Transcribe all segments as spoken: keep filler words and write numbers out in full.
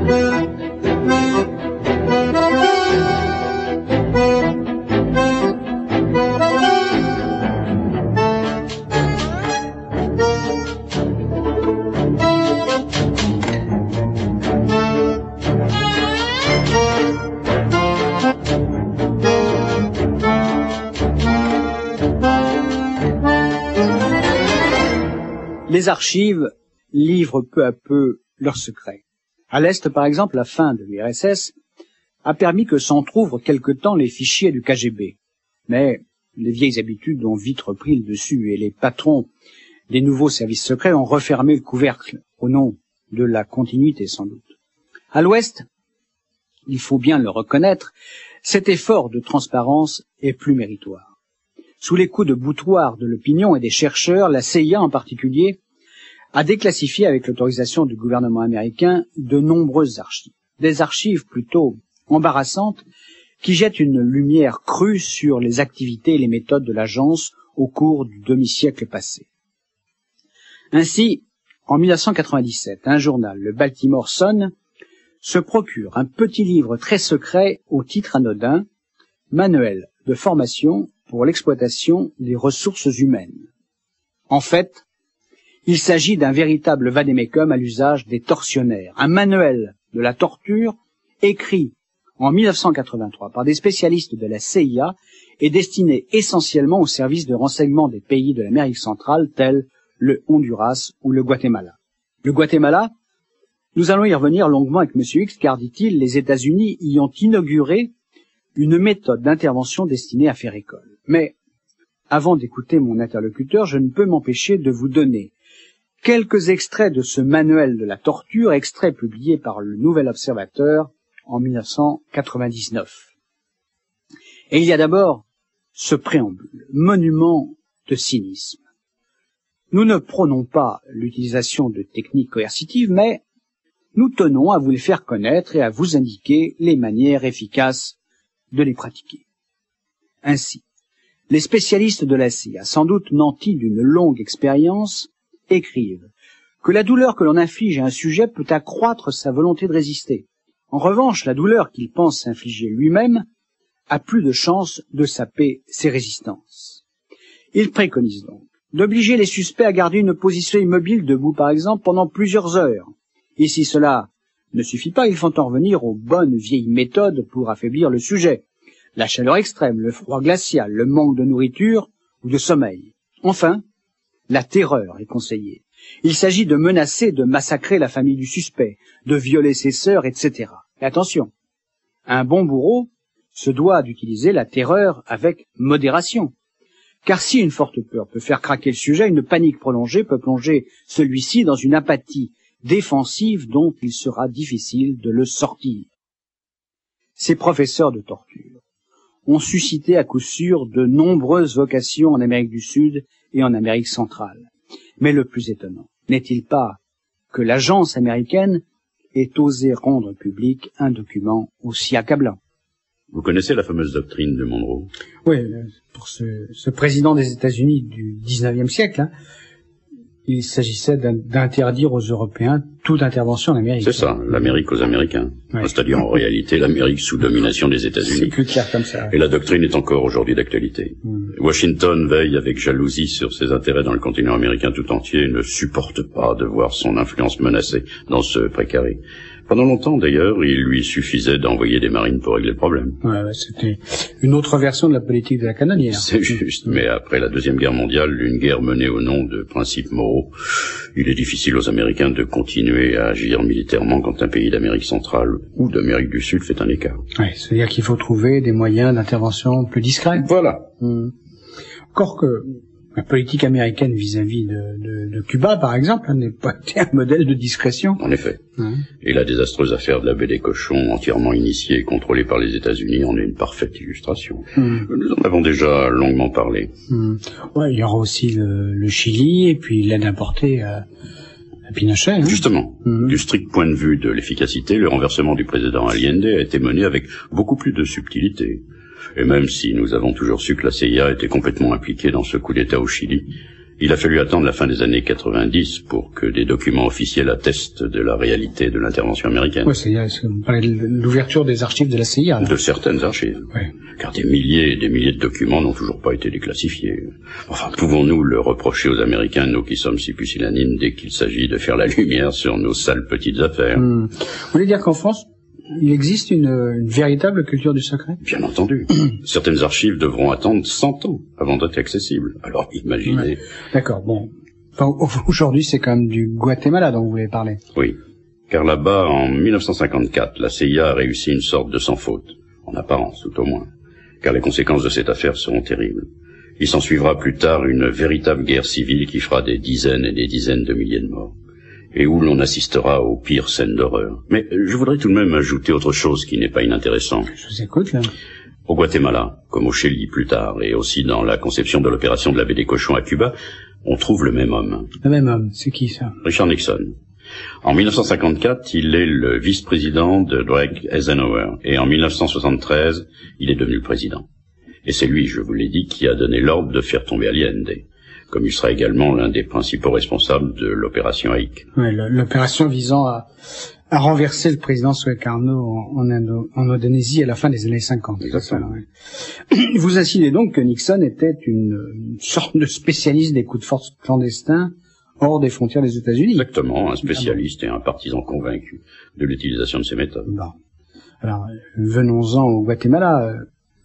Les archives livrent peu à peu leurs secrets. À l'Est, par exemple, la fin de l'U R S S a permis que s'entr'ouvrent quelque temps les fichiers du K G B. Mais les vieilles habitudes ont vite repris le dessus et les patrons des nouveaux services secrets ont refermé le couvercle au nom de la continuité, sans doute. À l'Ouest, il faut bien le reconnaître, cet effort de transparence est plus méritoire. Sous les coups de boutoir de l'opinion et des chercheurs, la C I A en particulier a déclassifié avec l'autorisation du gouvernement américain de nombreuses archives. Des archives plutôt embarrassantes qui jettent une lumière crue sur les activités et les méthodes de l'agence au cours du demi-siècle passé. Ainsi, en mille neuf cent quatre-vingt-dix-sept, un journal, le Baltimore Sun, se procure un petit livre très secret au titre anodin, Manuel de formation pour l'exploitation des ressources humaines. En fait, il s'agit d'un véritable vade-mecum à l'usage des tortionnaires, un manuel de la torture écrit en mille neuf cent quatre-vingt-trois par des spécialistes de la C I A et destiné essentiellement aux services de renseignement des pays de l'Amérique centrale tels le Honduras ou le Guatemala. Le Guatemala, nous allons y revenir longuement avec M. X, car, dit-il, les États-Unis y ont inauguré une méthode d'intervention destinée à faire école. Mais, avant d'écouter mon interlocuteur, je ne peux m'empêcher de vous donner quelques extraits de ce manuel de la torture, extraits publiés par le Nouvel Observateur en mille neuf cent quatre-vingt-dix-neuf. Et il y a d'abord ce préambule, monument de cynisme. Nous ne prônons pas l'utilisation de techniques coercitives, mais nous tenons à vous les faire connaître et à vous indiquer les manières efficaces de les pratiquer. Ainsi, les spécialistes de la C I A, sans doute nantis d'une longue expérience, écrivent que la douleur que l'on inflige à un sujet peut accroître sa volonté de résister. En revanche, la douleur qu'il pense s'infliger lui-même a plus de chances de saper ses résistances. Ils préconisent donc d'obliger les suspects à garder une position immobile debout, par exemple, pendant plusieurs heures. Et si cela ne suffit pas, ils font en revenir aux bonnes vieilles méthodes pour affaiblir le sujet. La chaleur extrême, le froid glacial, le manque de nourriture ou de sommeil. Enfin, la terreur est conseillée. Il s'agit de menacer de massacrer la famille du suspect, de violer ses sœurs, et cetera. Et attention, un bon bourreau se doit d'utiliser la terreur avec modération. Car si une forte peur peut faire craquer le sujet, une panique prolongée peut plonger celui-ci dans une apathie défensive dont il sera difficile de le sortir. Ces professeurs de torture ont suscité à coup sûr de nombreuses vocations en Amérique du Sud et en Amérique centrale. Mais le plus étonnant, n'est-il pas que l'agence américaine ait osé rendre public un document aussi accablant? Vous connaissez la fameuse doctrine de Monroe? Oui, pour ce, ce président des États-Unis du dix-neuvième siècle, hein, il s'agissait d'interdire aux Européens toute intervention en Amérique. C'est ça, l'Amérique aux Américains. Ouais. C'est-à-dire en réalité l'Amérique sous domination des États-Unis. C'est plus clair comme ça. Et la doctrine est encore aujourd'hui d'actualité. Mm. Washington veille avec jalousie sur ses intérêts dans le continent américain tout entier et ne supporte pas de voir son influence menacée dans ce précaré. Pendant longtemps, d'ailleurs, il lui suffisait d'envoyer des marines pour régler le problème. Ouais, ouais, c'était une autre version de la politique de la canonnière. C'est juste, mais après la Deuxième Guerre mondiale, une guerre menée au nom de principes moraux, il est difficile aux Américains de continuer à agir militairement quand un pays d'Amérique centrale ou d'Amérique du Sud fait un écart. Oui, c'est-à-dire qu'il faut trouver des moyens d'intervention plus discrets. Voilà. Hum. Encore que la politique américaine vis-à-vis de, de, de Cuba, par exemple, n'est pas un modèle de discrétion. En effet. Mmh. Et la désastreuse affaire de la baie des Cochons, entièrement initiée et contrôlée par les États-Unis, en est une parfaite illustration. Mmh. Nous en avons déjà longuement parlé. Mmh. Ouais, il y aura aussi le, le Chili et puis l'aide apportée à, à Pinochet. Hein. Justement, mmh. du strict point de vue de l'efficacité, le renversement du président Allende a été mené avec beaucoup plus de subtilité. Et même si nous avons toujours su que la C I A était complètement impliquée dans ce coup d'État au Chili, Il a fallu attendre la fin des années quatre-vingt-dix pour que des documents officiels attestent de la réalité de l'intervention américaine. Oui, c'est, vous parlez de l'ouverture des archives de la C I A. Là. De certaines archives. Oui. Car des milliers et des milliers de documents n'ont toujours pas été déclassifiés. Enfin, pouvons-nous le reprocher aux Américains, nous qui sommes si pusillanimes, dès qu'il s'agit de faire la lumière sur nos sales petites affaires? Hum. Vous voulez dire qu'en France, il existe une, une véritable culture du secret? Bien entendu. Certaines archives devront attendre cent ans avant d'être accessibles. Alors imaginez... Ouais. D'accord, bon. Enfin, aujourd'hui, c'est quand même du Guatemala dont vous voulez parler. Oui, car là-bas, en mille neuf cent cinquante-quatre, la C I A a réussi une sorte de sans faute, en apparence tout au moins, car les conséquences de cette affaire seront terribles. Il s'en suivra plus tard une véritable guerre civile qui fera des dizaines et des dizaines de milliers de morts, et où l'on assistera aux pires scènes d'horreur. Mais je voudrais tout de même ajouter autre chose qui n'est pas inintéressant. Je vous écoute, là. Au Guatemala, comme au Chili plus tard, et aussi dans la conception de l'opération de la baie des Cochons à Cuba, on trouve le même homme. Le même homme, c'est qui ça? Richard Nixon. En mille neuf cent cinquante-quatre, il est le vice-président de Dwight Eisenhower, et en mille neuf cent soixante-treize, il est devenu le président. Et c'est lui, je vous l'ai dit, qui a donné l'ordre de faire tomber Allende, comme il sera également l'un des principaux responsables de l'opération Haïk. Oui, l'opération visant à, à renverser le président Sukarno en, en, Indo, en Indonésie à la fin des années cinquante. Exactement. Ça, ouais. Vous insinuez donc que Nixon était une, une sorte de spécialiste des coups de force clandestins hors des frontières des États-Unis. Exactement, un spécialiste et un partisan convaincu de l'utilisation de ces méthodes. Bon. Alors, venons-en au Guatemala.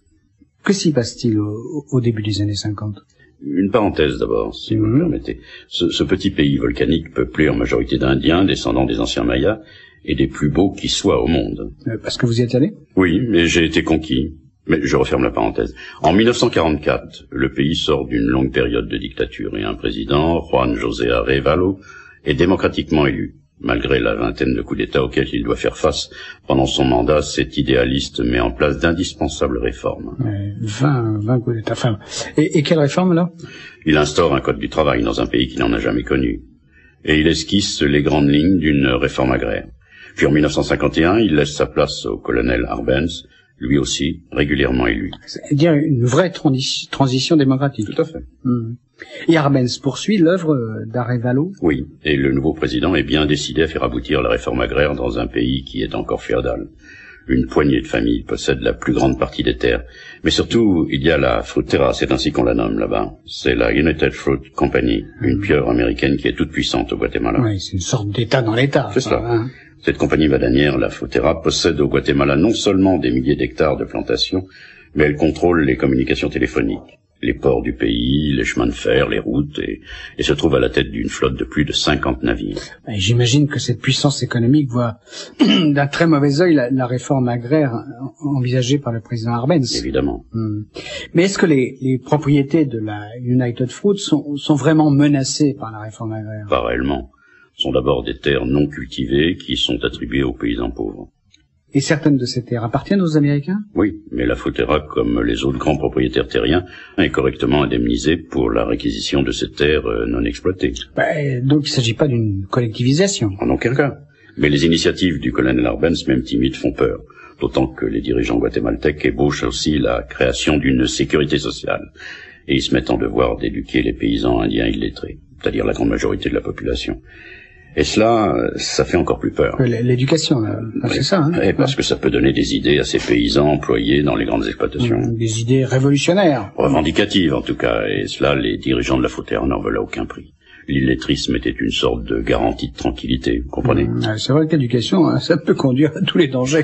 Que s'y passe-t-il au, au début des années cinquante? Une parenthèse d'abord, si mmh. vous me permettez. Ce, ce petit pays volcanique peuplé en majorité d'Indiens, descendants des anciens Mayas, est des plus beaux qui soient au monde. Euh, parce que vous y êtes allé? Oui, mais j'ai été conquis. Mais je referme la parenthèse. En mille neuf cent quarante-quatre, le pays sort d'une longue période de dictature et un président, Juan José Arevalo, est démocratiquement élu. Malgré la vingtaine de coups d'État auxquels il doit faire face pendant son mandat, cet idéaliste met en place d'indispensables réformes. Ouais, vingt, vingt coups d'État. Enfin, et, et quelles réformes, là? Il instaure un code du travail dans un pays qu'il n'en a jamais connu. Et il esquisse les grandes lignes d'une réforme agraire. Puis en mille neuf cent cinquante et un, il laisse sa place au colonel Arbenz, lui aussi régulièrement élu. C'est-à-dire une vraie transi- transition démocratique. Tout à fait. Mmh. Et Arbenz poursuit l'œuvre d'Arevalo? Oui, et le nouveau président est bien décidé à faire aboutir la réforme agraire dans un pays qui est encore féodal. Une poignée de familles possède la plus grande partie des terres. Mais surtout, il y a la Frutera, c'est ainsi qu'on la nomme là-bas. C'est la United Fruit Company, une pieuvre américaine qui est toute puissante au Guatemala. Oui, c'est une sorte d'État dans l'État. C'est cela. Hein. Cette compagnie bananière, la Frutera, possède au Guatemala non seulement des milliers d'hectares de plantations, mais elle contrôle les communications téléphoniques, les ports du pays, les chemins de fer, les routes, et, et se trouve à la tête d'une flotte de plus de cinquante navires. Et j'imagine que cette puissance économique voit d'un très mauvais œil la, la réforme agraire envisagée par le président Arbenz. Évidemment. Hum. Mais est-ce que les, les propriétés de la United Fruit sont, sont vraiment menacées par la réforme agraire? Pas réellement. Ce sont d'abord des terres non cultivées qui sont attribuées aux paysans pauvres. Et certaines de ces terres appartiennent aux Américains? Oui, mais la Frutera, comme les autres grands propriétaires terriens, est correctement indemnisée pour la réquisition de ces terres non exploitées. Ben, donc il ne s'agit pas d'une collectivisation? En aucun cas. Mais les initiatives du colonel Arbenz, même timides, font peur. D'autant que les dirigeants guatémaltèques ébauchent aussi la création d'une sécurité sociale. Et ils se mettent en devoir d'éduquer les paysans indiens illettrés, c'est-à-dire la grande majorité de la population. Et cela, ça fait encore plus peur. L'éducation, là, oui. C'est ça. Hein, et parce que ça peut donner des idées à ces paysans employés dans les grandes exploitations. Des idées révolutionnaires. Revendicatives, en tout cas. Et cela, les dirigeants de la Frutera n'en veulent à aucun prix. L'illettrisme était une sorte de garantie de tranquillité, vous comprenez? Mmh, c'est vrai que l'éducation, ça peut conduire à tous les dangers.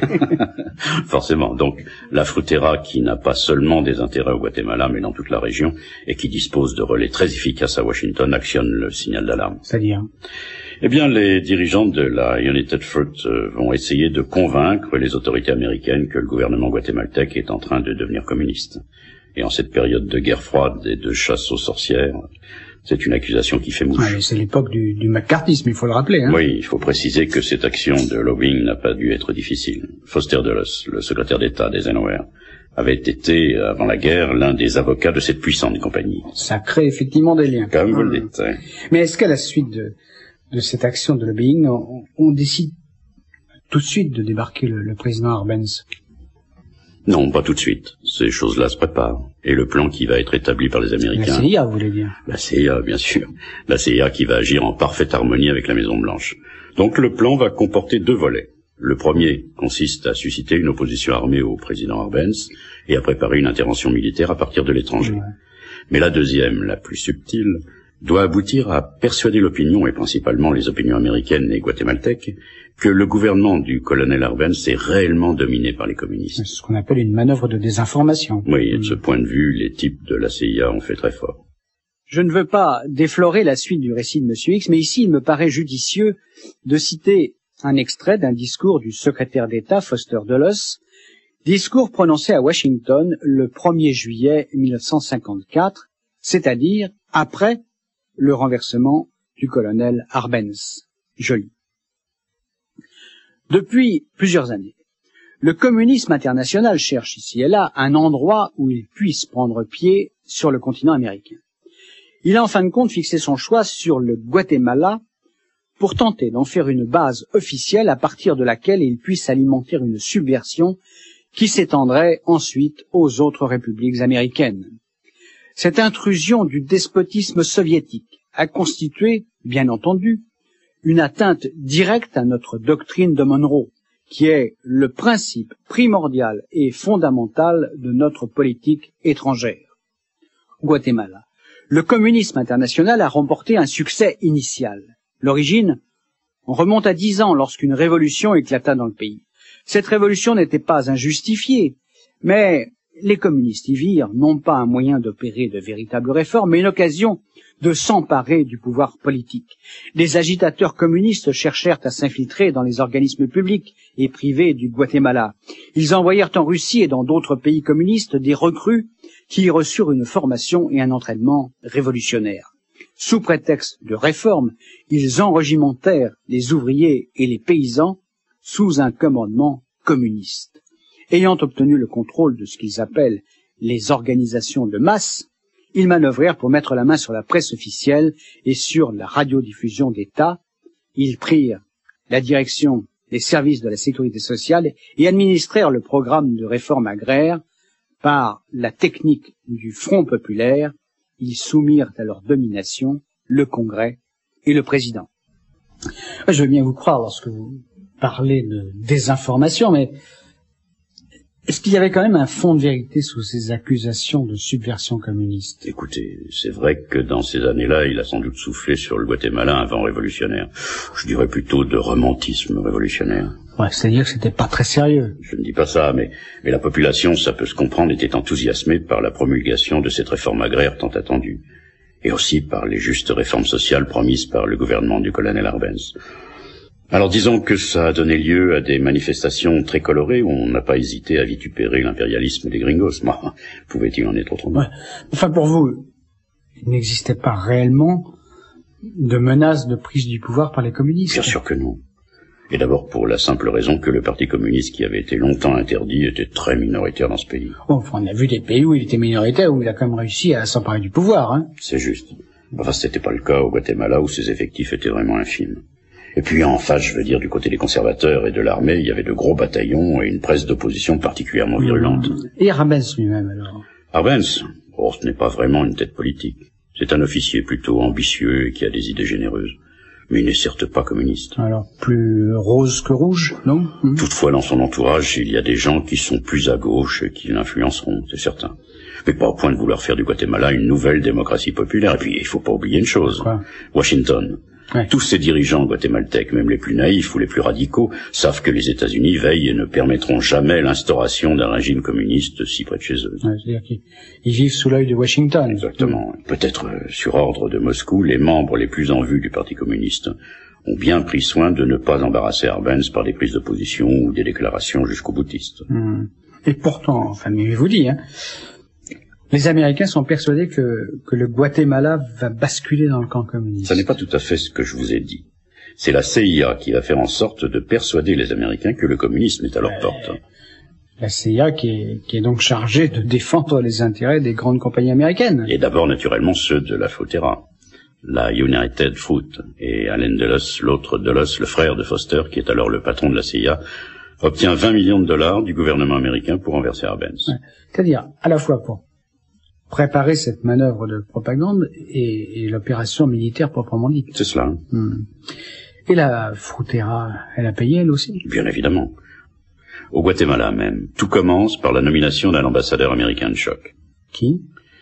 Forcément. Donc, la Frutera, qui n'a pas seulement des intérêts au Guatemala, mais dans toute la région, et qui dispose de relais très efficaces à Washington, actionne le signal d'alarme. C'est-à-dire? Eh bien, les dirigeants de la United Fruit euh, vont essayer de convaincre les autorités américaines que le gouvernement guatémaltèque est en train de devenir communiste. Et en cette période de guerre froide et de chasse aux sorcières, c'est une accusation qui fait mouche. Ouais, c'est l'époque du, du macartisme, il faut le rappeler. Hein. Oui, il faut préciser que cette action de lobbying n'a pas dû être difficile. Foster Dulles, le secrétaire d'État d'Eisenhower, avait été, avant la guerre, l'un des avocats de cette puissante compagnie. Ça crée effectivement des liens. Comme vous le dites. Oui. Mais est-ce qu'à la suite de, de cette action de lobbying, on, on décide tout de suite de débarquer le, le président Arbenz? Non, pas tout de suite. Ces choses-là se préparent. Et le plan qui va être établi par les Américains... La C I A, vous voulez dire? La C I A, bien sûr. La C I A qui va agir en parfaite harmonie avec la Maison-Blanche. Donc le plan va comporter deux volets. Le premier consiste à susciter une opposition armée au président Arbenz et à préparer une intervention militaire à partir de l'étranger. Ouais. Mais la deuxième, la plus subtile, doit aboutir à persuader l'opinion, et principalement les opinions américaines et guatémaltèques, que le gouvernement du colonel Arbenz est réellement dominé par les communistes. C'est ce qu'on appelle une manœuvre de désinformation. Oui, et de ce point de vue, les types de la C I A ont fait très fort. Je ne veux pas déflorer la suite du récit de M. X, mais ici il me paraît judicieux de citer un extrait d'un discours du secrétaire d'État Foster Dulles, discours prononcé à Washington le premier juillet mille neuf cent cinquante-quatre, c'est-à-dire après le renversement du colonel Arbenz. Je lis. Depuis plusieurs années, le communisme international cherche ici et là un endroit où il puisse prendre pied sur le continent américain. Il a en fin de compte fixé son choix sur le Guatemala pour tenter d'en faire une base officielle à partir de laquelle il puisse alimenter une subversion qui s'étendrait ensuite aux autres républiques américaines. Cette intrusion du despotisme soviétique a constitué, bien entendu, une atteinte directe à notre doctrine de Monroe, qui est le principe primordial et fondamental de notre politique étrangère. Guatemala. Le communisme international a remporté un succès initial. L'origine remonte à dix ans lorsqu'une révolution éclata dans le pays. Cette révolution n'était pas injustifiée, mais les communistes y virent non pas un moyen d'opérer de véritables réformes, mais une occasion de s'emparer du pouvoir politique. Les agitateurs communistes cherchèrent à s'infiltrer dans les organismes publics et privés du Guatemala. Ils envoyèrent en Russie et dans d'autres pays communistes des recrues qui y reçurent une formation et un entraînement révolutionnaires. Sous prétexte de réforme, ils enrégimentèrent les ouvriers et les paysans sous un commandement communiste. Ayant obtenu le contrôle de ce qu'ils appellent les organisations de masse, ils manœuvrèrent pour mettre la main sur la presse officielle et sur la radiodiffusion d'État. Ils prirent la direction des services de la sécurité sociale et administrèrent le programme de réforme agraire par la technique du Front populaire. Ils soumirent à leur domination le Congrès et le président. Je veux bien vous croire lorsque vous parlez de désinformation, mais est-ce qu'il y avait quand même un fond de vérité sous ces accusations de subversion communiste? Écoutez, c'est vrai que dans ces années-là, il a sans doute soufflé sur le Guatemala un vent révolutionnaire. Je dirais plutôt de romantisme révolutionnaire. Ouais, c'est-à-dire que c'était pas très sérieux. Je ne dis pas ça, mais, mais la population, ça peut se comprendre, était enthousiasmée par la promulgation de cette réforme agraire tant attendue. Et aussi par les justes réformes sociales promises par le gouvernement du colonel Arbenz. Alors disons que ça a donné lieu à des manifestations très colorées où on n'a pas hésité à vitupérer l'impérialisme des gringos. Moi, pouvait-il en être autrement? Ouais. Enfin, pour vous, il n'existait pas réellement de menace de prise du pouvoir par les communistes? Bien sûr que non. Et d'abord pour la simple raison que le Parti communiste, qui avait été longtemps interdit, était très minoritaire dans ce pays. Bon, enfin, on a vu des pays où il était minoritaire, où il a quand même réussi à s'emparer du pouvoir, hein. C'est juste. Enfin, c'était pas le cas au Guatemala, où ses effectifs étaient vraiment infimes. Et puis en face, je veux dire, du côté des conservateurs et de l'armée, il y avait de gros bataillons et une presse d'opposition particulièrement virulente. Et Arbenz lui-même, alors? Arbenz, oh, ce n'est pas vraiment une tête politique. C'est un officier plutôt ambitieux et qui a des idées généreuses. Mais il n'est certes pas communiste. Alors, plus rose que rouge, non? Mmh. Toutefois, dans son entourage, il y a des gens qui sont plus à gauche et qui l'influenceront, c'est certain. Mais pas au point de vouloir faire du Guatemala une nouvelle démocratie populaire. Et puis, il faut pas oublier une chose. Quoi? Washington. Ouais. Tous ces dirigeants guatémaltèques, même les plus naïfs ou les plus radicaux, savent que les États-Unis veillent et ne permettront jamais l'instauration d'un régime communiste si près de chez eux. Ouais, c'est-à-dire qu'ils vivent sous l'œil de Washington. Exactement. Mmh. Peut-être euh, sur ordre de Moscou, les membres les plus en vue du Parti communiste ont bien pris soin de ne pas embarrasser Arbenz par des prises de position ou des déclarations jusqu'au boutiste. Mmh. Et pourtant, enfin, mais je vous dis, hein, les Américains sont persuadés que, que le Guatemala va basculer dans le camp communiste. Ça n'est pas tout à fait ce que je vous ai dit. C'est la C I A qui va faire en sorte de persuader les Américains que le communisme est à leur euh, porte. La C I A qui est, qui est donc chargée de défendre les intérêts des grandes compagnies américaines. Et d'abord, naturellement, ceux de la Frontera, la United Fruit, et Allen Dulles, l'autre Dulles, le frère de Foster, qui est alors le patron de la C I A, obtient vingt millions de dollars du gouvernement américain pour renverser Arbenz. Ouais. C'est-à-dire, à la fois pour préparer cette manœuvre de propagande et, et l'opération militaire proprement dite. C'est cela. Hmm. Et la Fruitera, elle a payé elle aussi? Bien évidemment. Au Guatemala même, tout commence par la nomination d'un ambassadeur américain de choc. Qui?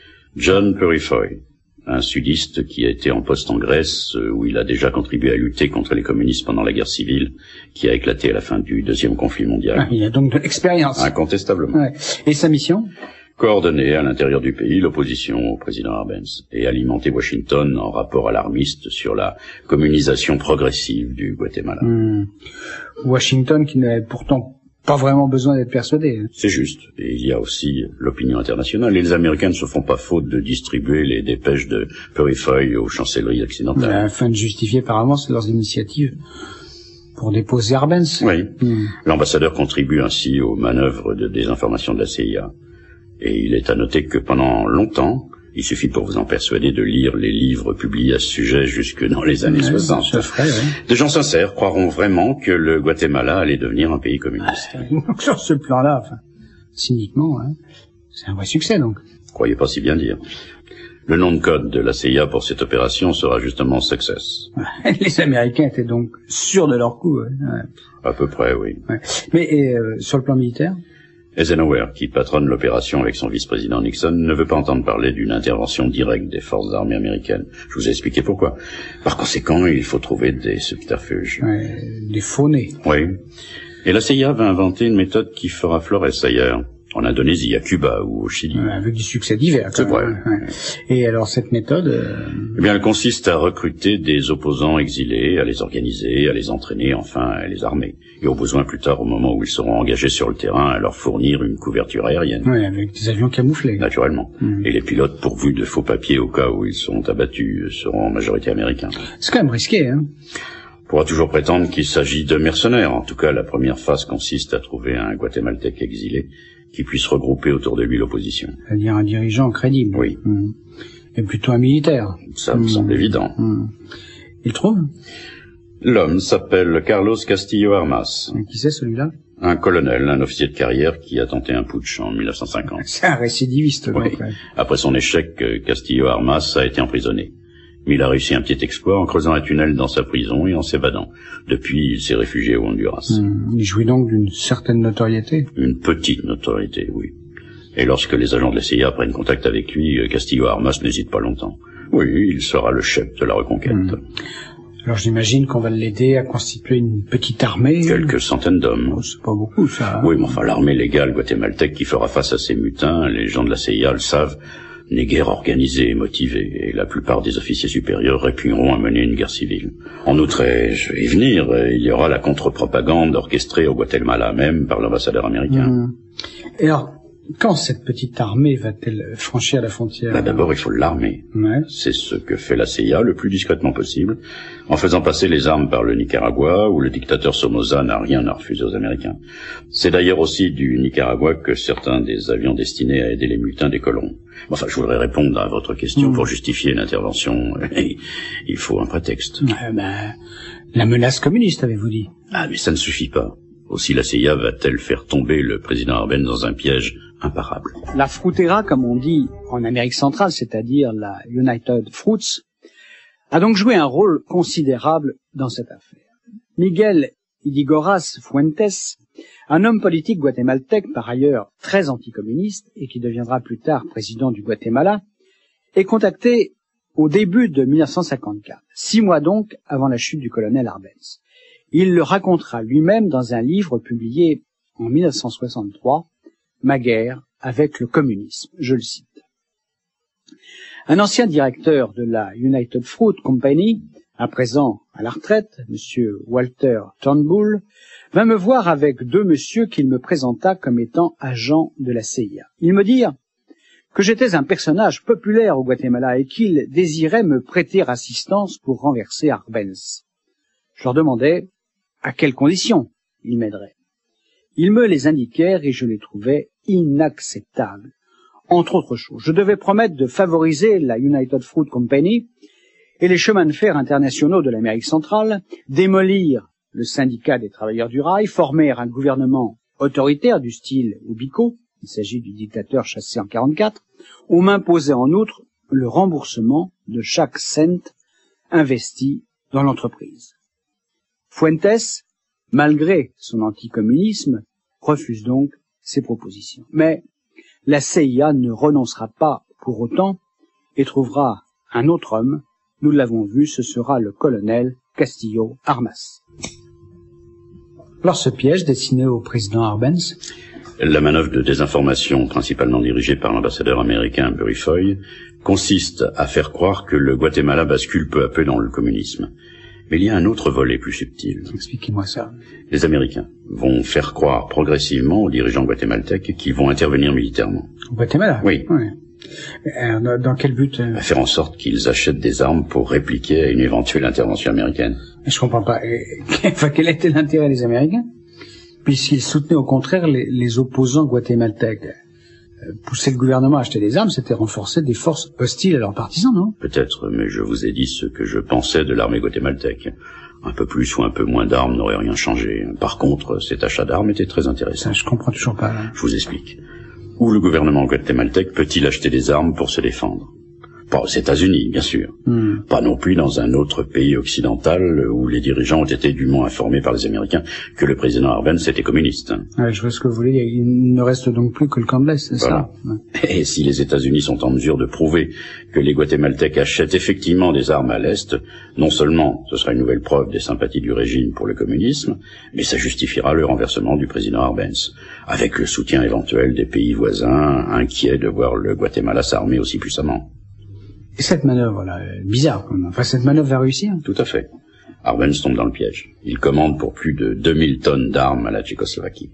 John Purifoy, un sudiste qui a été en poste en Grèce, où il a déjà contribué à lutter contre les communistes pendant la guerre civile, qui a éclaté à la fin du deuxième conflit mondial. Ah, il a donc de l'expérience. Incontestablement. Ouais. Et sa mission? Coordonner à l'intérieur du pays l'opposition au président Arbenz et alimenter Washington en rapport alarmiste sur la communisation progressive du Guatemala. Hmm. Washington qui n'avait pourtant pas vraiment besoin d'être persuadé. C'est juste. Et il y a aussi l'opinion internationale. Et les Américains ne se font pas faute de distribuer les dépêches de Purifoy aux chancelleries occidentales. Afin de justifier par avance leurs initiatives pour déposer Arbenz. Oui. Hmm. L'ambassadeur contribue ainsi aux manœuvres de désinformation de la C I A. Et il est à noter que pendant longtemps, il suffit pour vous en persuader de lire les livres publiés à ce sujet jusque dans les années ouais, soixante. Ferait, ouais. Des gens sincères croiront vraiment que le Guatemala allait devenir un pays communiste. Ah, donc sur ce plan-là, enfin, cyniquement, hein, c'est un vrai succès donc. Croyez pas si bien dire. Le nom de code de la C I A pour cette opération sera justement Success. Les Américains étaient donc sûrs de leur coup. Ouais. À peu près, oui. Ouais. Mais et, euh, sur le plan militaire? Eisenhower, qui patronne l'opération avec son vice-président Nixon, ne veut pas entendre parler d'une intervention directe des forces armées américaines. Je vous ai expliqué pourquoi. Par conséquent, il faut trouver des subterfuges. Ouais, des faux nez. Oui. Et la C I A va inventer une méthode qui fera florès ailleurs. En Indonésie, à Cuba ou au Chili. Ouais, avec du succès divers. C'est vrai. Ouais. Et alors cette méthode euh... Eh bien, elle consiste à recruter des opposants exilés, à les organiser, à les entraîner, enfin à les armer. Et au besoin plus tard, au moment où ils seront engagés sur le terrain, à leur fournir une couverture aérienne. Oui, avec des avions camouflés. Naturellement. Mmh. Et les pilotes pourvus de faux papiers au cas où ils seront abattus seront en majorité américains. C'est quand même risqué, hein. On pourra toujours prétendre qu'il s'agit de mercenaires. En tout cas, la première phase consiste à trouver un Guatémaltèque exilé qui puisse regrouper autour de lui l'opposition. C'est-à-dire un dirigeant crédible. Oui. Mmh. Et plutôt un militaire. Ça me mmh. semble évident. Mmh. Il trouve? L'homme s'appelle Carlos Castillo Armas. Et qui c'est celui-là? Un colonel, un officier de carrière qui a tenté un putsch en mille neuf cent cinquante. C'est un récidiviste, donc. Oui. Après son échec, Castillo Armas a été emprisonné. Mais il a réussi un petit exploit en creusant un tunnel dans sa prison et en s'évadant. Depuis, il s'est réfugié au Honduras. Mmh. Il jouit donc d'une certaine notoriété? Une petite notoriété, oui. Et lorsque les agents de la C I A prennent contact avec lui, Castillo Armas n'hésite pas longtemps. Oui, il sera le chef de la reconquête. Mmh. Alors j'imagine qu'on va l'aider à constituer une petite armée. Quelques centaines d'hommes. Oh, c'est pas beaucoup, ça. Hein. Oui, mais enfin, l'armée légale guatémaltèque qui fera face à ces mutins, les gens de la C I A le savent, n'est guère organisée et motivée, et la plupart des officiers supérieurs répugneront à mener une guerre civile. En outre, et je vais y venir, il y aura la contre-propagande orchestrée au Guatemala même par l'ambassadeur américain. Mmh. Et alors, quand cette petite armée va-t-elle franchir la frontière? Bah, d'abord, il faut l'armer. Ouais. C'est ce que fait la C I A le plus discrètement possible, en faisant passer les armes par le Nicaragua, où le dictateur Somoza n'a rien à refuser aux Américains. C'est d'ailleurs aussi du Nicaragua que certains des avions destinés à aider les mutins décolleront. Enfin, je voudrais répondre à votre question. Mmh. Pour justifier une intervention, il faut un prétexte. Euh, bah, la menace communiste, avez-vous dit? Ah, mais ça ne suffit pas. Aussi la C I A va-t-elle faire tomber le président Arbenz dans un piège imparable? La Fruitera, comme on dit en Amérique centrale, c'est-à-dire la United Fruits, a donc joué un rôle considérable dans cette affaire. Miguel Idigoras Fuentes, un homme politique guatémaltèque par ailleurs très anticommuniste et qui deviendra plus tard président du Guatemala, est contacté au début de mille neuf cent cinquante-quatre, six mois donc avant la chute du colonel Arbenz. Il le racontera lui-même dans un livre publié en mille neuf cent soixante-trois, Ma guerre avec le communisme, je le cite. Un ancien directeur de la United Fruit Company, à présent à la retraite, monsieur Walter Turnbull, vint me voir avec deux messieurs qu'il me présenta comme étant agents de la C I A. Ils me dirent que j'étais un personnage populaire au Guatemala et qu'ils désiraient me prêter assistance pour renverser Arbenz. Je leur demandais à quelles conditions ils m'aideraient. Ils me les indiquèrent et je les trouvais inacceptables. Entre autres choses, je devais promettre de favoriser la United Fruit Company et les chemins de fer internationaux de l'Amérique centrale, démolir le syndicat des travailleurs du rail, former un gouvernement autoritaire du style Ubico, il s'agit du dictateur chassé en quarante-quatre, ou m'imposer en outre le remboursement de chaque cent investi dans l'entreprise. Fuentes, malgré son anticommunisme, refuse donc ces propositions. Mais la C I A ne renoncera pas pour autant et trouvera un autre homme. Nous l'avons vu, ce sera le colonel Castillo Armas. Alors ce piège destiné au président Arbenz. La manœuvre de désinformation, principalement dirigée par l'ambassadeur américain Bury Foy, consiste à faire croire que le Guatemala bascule peu à peu dans le communisme. Mais il y a un autre volet plus subtil. Expliquez-moi ça. Les Américains vont faire croire progressivement aux dirigeants guatémaltèques qu'ils vont intervenir militairement. Au Guatemala? Oui. oui. Alors, dans quel but euh... À faire en sorte qu'ils achètent des armes pour répliquer à une éventuelle intervention américaine. Je comprends pas. Enfin, quel était l'intérêt des Américains? Puisqu'ils soutenaient au contraire les, les opposants guatémaltèques. Pousser le gouvernement à acheter des armes, c'était renforcer des forces hostiles à leurs partisans, non? Peut-être, mais je vous ai dit ce que je pensais de l'armée guatémaltèque. Un peu plus ou un peu moins d'armes n'aurait rien changé. Par contre, cet achat d'armes était très intéressant. Ça, je comprends toujours pas. Là. Je vous explique. Où le gouvernement guatémaltèque peut-il acheter des armes pour se défendre? Pas aux États-Unis, bien sûr. Hmm. Pas non plus dans un autre pays occidental où les dirigeants ont été dûment informés par les Américains que le président Arbenz était communiste. Ouais, je vois ce que vous voulez dire. Il ne reste donc plus que le camp de l'Est, c'est voilà. ça? Ouais. Et si les États-Unis sont en mesure de prouver que les Guatémaltèques achètent effectivement des armes à l'Est, non seulement ce sera une nouvelle preuve des sympathies du régime pour le communisme, mais ça justifiera le renversement du président Arbenz, avec le soutien éventuel des pays voisins, inquiets de voir le Guatemala s'armer aussi puissamment. Et cette manœuvre-là, bizarre, quand même. Enfin, cette manœuvre va réussir. Tout à fait. Arbenz tombe dans le piège. Il commande pour plus de deux mille tonnes d'armes à la Tchécoslovaquie.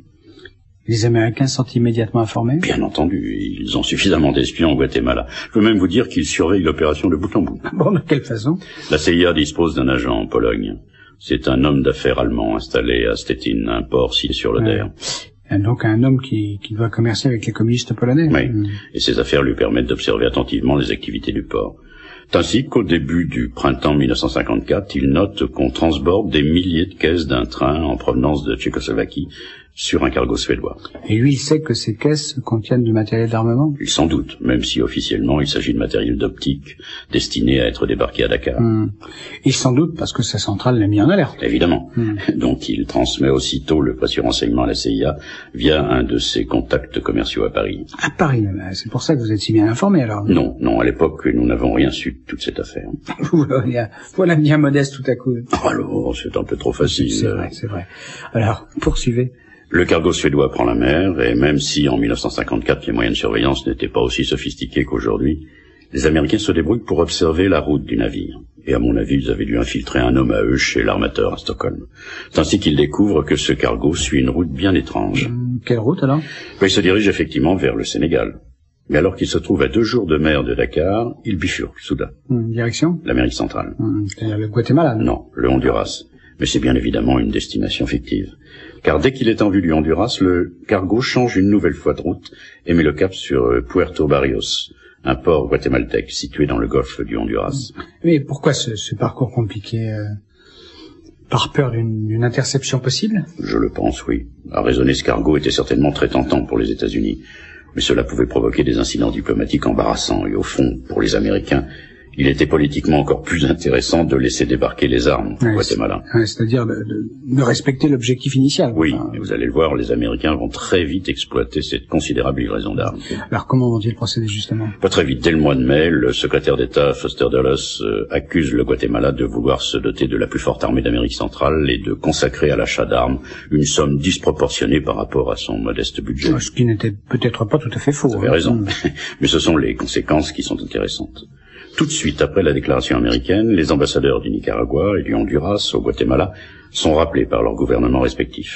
Les Américains sont immédiatement informés? Bien entendu. Ils ont suffisamment d'espions au Guatemala. Je peux même vous dire qu'ils surveillent l'opération de bout en bout. Bon, de quelle façon? La C I A dispose d'un agent en Pologne. C'est un homme d'affaires allemand installé à Stettin, un port situé sur l'Oder. Ouais. Donc un homme qui, qui doit commercer avec les communistes polonais. Oui, mmh. Et ses affaires lui permettent d'observer attentivement les activités du port. C'est ainsi qu'au début du printemps mille neuf cent cinquante-quatre, il note qu'on transborde des milliers de caisses d'un train en provenance de Tchécoslovaquie sur un cargo suédois. Et lui, il sait que ces caisses contiennent du matériel d'armement? Il s'en doute, même si officiellement il s'agit de matériel d'optique destiné à être débarqué à Dakar. Mmh. Il s'en doute parce que sa centrale l'a mis en alerte. Évidemment. Mmh. Donc il transmet aussitôt le précieux renseignement à la C I A via un de ses contacts commerciaux à Paris. À Paris, c'est pour ça que vous êtes si bien informé alors? Non, non, à l'époque nous n'avons rien su de toute cette affaire. voilà, voilà bien modeste tout à coup. Alors, c'est un peu trop facile. C'est vrai, c'est vrai. Alors, poursuivez. Le cargo suédois prend la mer, et même si en mille neuf cent cinquante-quatre les moyens de surveillance n'étaient pas aussi sophistiqués qu'aujourd'hui, les Américains se débrouillent pour observer la route du navire. Et à mon avis, ils avaient dû infiltrer un homme à eux chez l'armateur à Stockholm. C'est ainsi qu'ils découvrent que ce cargo suit une route bien étrange. Mmh, quelle route alors? Il se dirige effectivement vers le Sénégal. Mais alors qu'il se trouve à deux jours de mer de Dakar, il bifurque soudain. Mmh, direction? L'Amérique centrale. Mmh, c'est-à-dire le Guatemala? Non, le Honduras. Mais c'est bien évidemment une destination fictive. Car dès qu'il est en vue du Honduras, le cargo change une nouvelle fois de route et met le cap sur Puerto Barrios, un port guatémaltèque situé dans le golfe du Honduras. Mais pourquoi ce, ce parcours compliqué euh, Par peur d'une interception possible? Je le pense, oui. À raisonner, ce cargo était certainement très tentant pour les États-Unis. Mais cela pouvait provoquer des incidents diplomatiques embarrassants. Et au fond, pour les Américains, il était politiquement encore plus intéressant de laisser débarquer les armes au ouais, Guatemala. Ouais, c'est-à-dire de, de, de respecter l'objectif initial. Oui, enfin, et vous allez le voir, les Américains vont très vite exploiter cette considérable livraison d'armes. Alors comment vont-ils procéder justement? Pas très vite. Dès le mois de mai, le secrétaire d'État Foster Dulles euh, accuse le Guatemala de vouloir se doter de la plus forte armée d'Amérique centrale et de consacrer à l'achat d'armes une somme disproportionnée par rapport à son modeste budget. Ce qui n'était peut-être pas tout à fait faux. Vous avez hein. raison, mais ce sont les conséquences qui sont intéressantes. Tout de suite après la déclaration américaine, les ambassadeurs du Nicaragua et du Honduras au Guatemala sont rappelés par leurs gouvernements respectifs.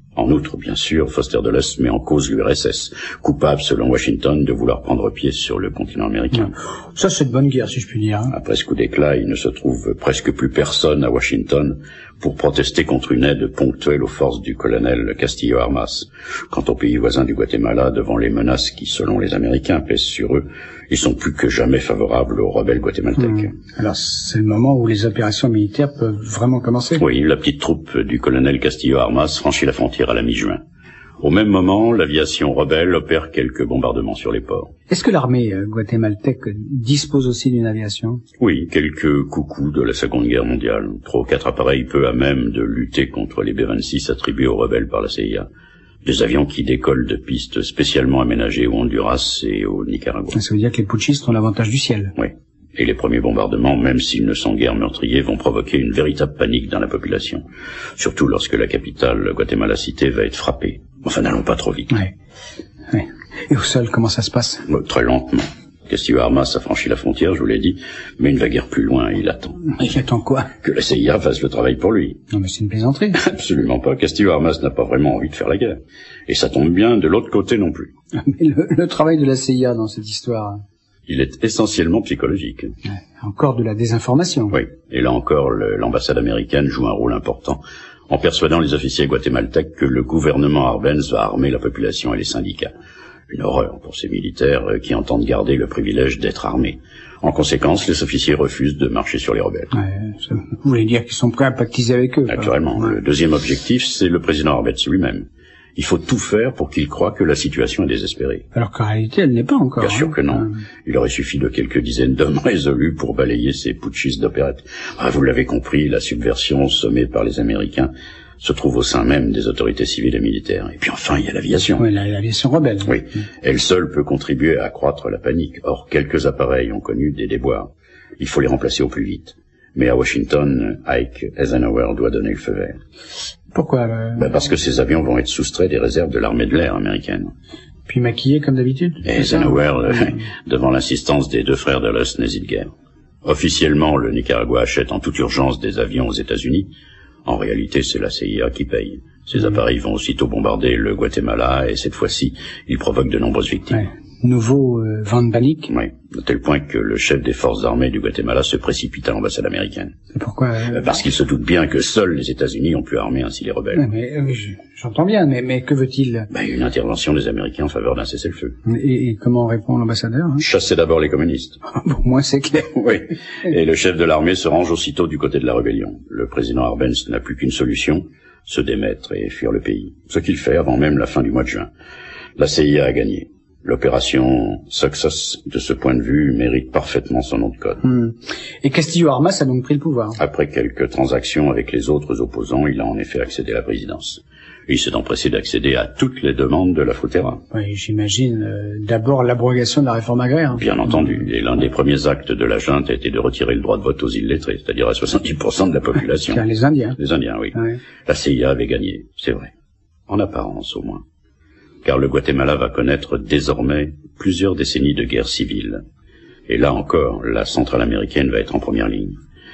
En outre, bien sûr, Foster Dulles met en cause l'U R S S, coupable selon Washington de vouloir prendre pied sur le continent américain. Ça, c'est de bonne guerre, si je puis dire. Hein. Après ce coup d'éclat, il ne se trouve presque plus personne à Washington pour protester contre une aide ponctuelle aux forces du colonel Castillo Armas. Quant aux pays voisins du Guatemala, devant les menaces qui, selon les Américains, pèsent sur eux, ils sont plus que jamais favorables aux rebelles guatémaltèques. Mmh. Alors, c'est le moment où les opérations militaires peuvent vraiment commencer. Oui, la petite troupe du colonel Castillo Armas franchit la frontière à la mi-juin. Au même moment, l'aviation rebelle opère quelques bombardements sur les ports. Est-ce que l'armée euh, guatémaltèque dispose aussi d'une aviation? Oui, quelques coucous de la Seconde Guerre mondiale. Trois ou quatre appareils peu à même de lutter contre les B vingt-six attribués aux rebelles par la C I A. Des avions qui décollent de pistes spécialement aménagées au Honduras et au Nicaragua. Ça veut dire que les putschistes ont l'avantage du ciel. Oui. Et les premiers bombardements, même s'ils ne sont guère meurtriers, vont provoquer une véritable panique dans la population. Surtout lorsque la capitale, Guatemala Cité, va être frappée. Enfin, n'allons pas trop vite. Oui. Oui. Et au sol, comment ça se passe? Bon, très lentement. Castillo Armas a franchi la frontière, je vous l'ai dit, mais il ne va guère plus loin, il attend. Il attend quoi? Que la C I A fasse le travail pour lui. Non, mais c'est une plaisanterie. Absolument pas. Castillo Armas n'a pas vraiment envie de faire la guerre. Et ça tombe bien, de l'autre côté non plus. Mais le, le travail de la C I A dans cette histoire... Il est essentiellement psychologique. Ouais, encore de la désinformation. Oui, et là encore, le, l'ambassade américaine joue un rôle important en persuadant les officiers guatémaltèques que le gouvernement Arbenz va armer la population et les syndicats. Une horreur pour ces militaires qui entendent garder le privilège d'être armés. En conséquence, les officiers refusent de marcher sur les rebelles. Ouais, ça, vous voulez dire qu'ils sont prêts à pactiser avec eux? Naturellement. Ouais. Le deuxième objectif, c'est le président Arbenz lui-même. Il faut tout faire pour qu'il croie que la situation est désespérée. Alors qu'en réalité, elle n'est pas encore. Bien sûr hein. que non. Il aurait suffi de quelques dizaines d'hommes résolus pour balayer ces putschistes d'opérette. Ah, vous l'avez compris, la subversion sommée par les Américains se trouve au sein même des autorités civiles et militaires. Et puis enfin, il y a l'aviation. Oui, l'aviation rebelle. Oui, elle seule peut contribuer à accroître la panique. Or, quelques appareils ont connu des déboires. Il faut les remplacer au plus vite. Mais à Washington, Ike Eisenhower doit donner le feu vert. Pourquoi euh... ben Parce que ces avions vont être soustraits des réserves de l'armée de l'air américaine. Puis maquillés comme d'habitude. Et Eisenhower, euh, devant l'insistance des deux frères Dulles, n'hésite guère. Officiellement, le Nicaragua achète en toute urgence des avions aux États-Unis. En réalité, c'est la C I A qui paye. Ces mmh. appareils vont aussitôt bombarder le Guatemala et cette fois-ci, ils provoquent de nombreuses victimes. Ouais. Nouveau euh, vent de panique. Oui, à tel point que le chef des forces armées du Guatemala se précipite à l'ambassade américaine. Et pourquoi euh... Parce qu'il se doute bien que seuls les États-Unis ont pu armer ainsi les rebelles. Ouais, mais euh, j'entends bien, mais, mais que veut-il? Ben, une intervention des Américains en faveur d'un cessez-le-feu. Et, et comment répond l'ambassadeur hein? Chasser d'abord les communistes. Bon, moi c'est clair. Oui, et le chef de l'armée se range aussitôt du côté de la rébellion. Le président Arbenz n'a plus qu'une solution, se démettre et fuir le pays. Ce qu'il fait avant même la fin du mois de juin. La C I A a gagné. L'opération Success, de ce point de vue, mérite parfaitement son nom de code. Mmh. Et Castillo Armas a donc pris le pouvoir. Après quelques transactions avec les autres opposants, il a en effet accédé à la présidence. Il s'est empressé d'accéder à toutes les demandes de la Frontera. Oui, j'imagine euh, d'abord l'abrogation de la réforme agraire. Bien entendu. Et l'un des premiers actes de la junte a été de retirer le droit de vote aux illettrés, c'est-à-dire à soixante-dix pour cent de la population. Car les Indiens. Les Indiens, oui. Ouais. La C I A avait gagné, c'est vrai. En apparence, au moins. Car le Guatemala va connaître désormais plusieurs décennies de guerre civile. Et là encore, la centrale américaine va être en première ligne.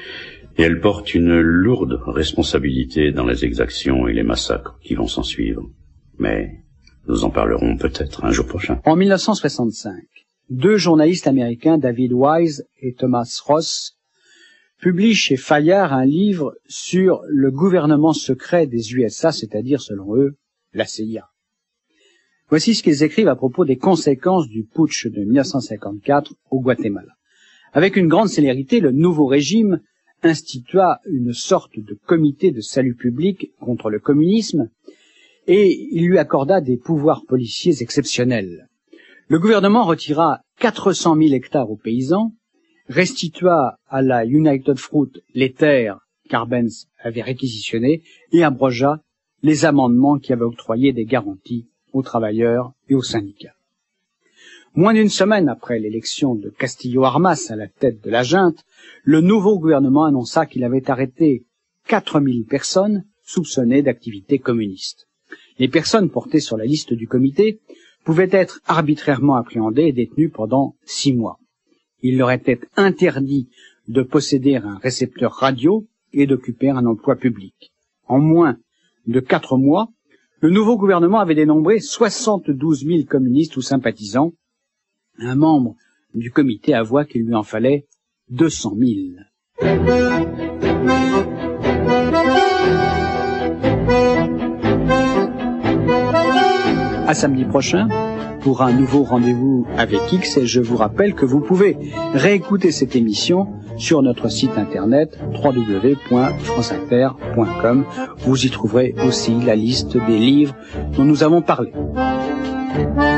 Et elle porte une lourde responsabilité dans les exactions et les massacres qui vont s'en suivre. Mais nous en parlerons peut-être un jour prochain. En mille neuf cent soixante-cinq, deux journalistes américains, David Wise et Thomas Ross, publient chez Fayard un livre sur le gouvernement secret des U S A, c'est-à-dire, selon eux, la C I A. Voici ce qu'ils écrivent à propos des conséquences du putsch de mille neuf cent cinquante-quatre au Guatemala. Avec une grande célérité, le nouveau régime institua une sorte de comité de salut public contre le communisme et il lui accorda des pouvoirs policiers exceptionnels. Le gouvernement retira quatre cent mille hectares aux paysans, restitua à la United Fruit les terres qu'Arbenz avait réquisitionnées et abrogea les amendements qui avaient octroyé des garanties aux travailleurs et aux syndicats. Moins d'une semaine après l'élection de Castillo Armas à la tête de la junte, le nouveau gouvernement annonça qu'il avait arrêté quatre mille personnes soupçonnées d'activités communistes. Les personnes portées sur la liste du comité pouvaient être arbitrairement appréhendées et détenues pendant six mois. Il leur était interdit de posséder un récepteur radio et d'occuper un emploi public. En moins de quatre mois, Le nouveau gouvernement avait dénombré soixante-douze mille communistes ou sympathisants. Un membre du comité avoua qu'il lui en fallait deux cent mille. À samedi prochain pour un nouveau rendez-vous avec X, et je vous rappelle que vous pouvez réécouter cette émission sur notre site internet w w w point france inter point com. Vous y trouverez aussi la liste des livres dont nous avons parlé.